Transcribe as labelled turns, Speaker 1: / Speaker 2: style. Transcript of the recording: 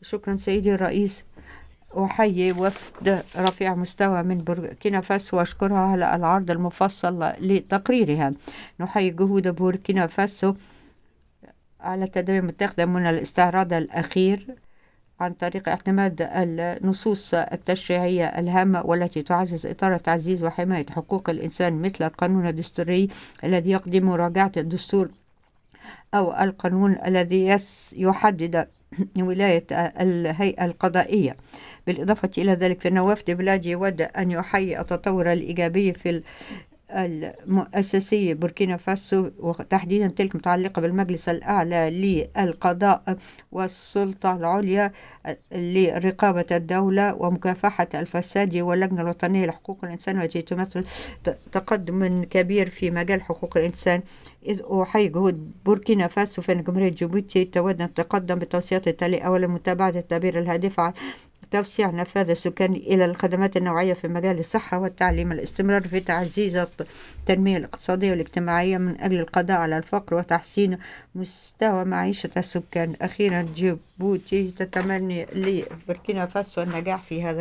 Speaker 1: شكرا سيدي الرئيس. أحيي وفد رفيع مستوى من بوركينا فاسو وأشكرها على العرض المفصل لتقريرها. نحيي جهود بوركينا فاسو على التدابير المتخذة من الاستعراض الأخير عن طريق اعتماد النصوص التشريعية الهامة والتي تعزز إطار تعزيز وحماية حقوق الإنسان مثل القانون الدستوري الذي يقضي مراجعة الدستور أو القانون الذي يحدد ولاية الهيئة القضائية. بالإضافة إلى ذلك فإن وفد بلادي يود أن يحيي التطور الإيجابي في المؤسسية بوركينا فاسو وتحديدا تلك متعلقة بالمجلس الأعلى للقضاء والسلطة العليا لرقابة الدولة ومكافحة الفساد واللجنة الوطنية لحقوق الإنسان والتي تمثل تقدم كبير في مجال حقوق الإنسان. إذ أحيي جهود بوركينا فاسو فإن جمهورية جيبوتي تود أن تتقدم بالتوصيات التالية: أولا متابعة التدابير الهادفة توسيع نفاذ السكان إلى الخدمات النوعية في مجال الصحة والتعليم، الاستمرار في تعزيز التنمية الاقتصادية والاجتماعية من أجل القضاء على الفقر وتحسين مستوى معيشة السكان. أخيرا جيبوتي تتمنى لبوركينا فاسو النجاح في هذا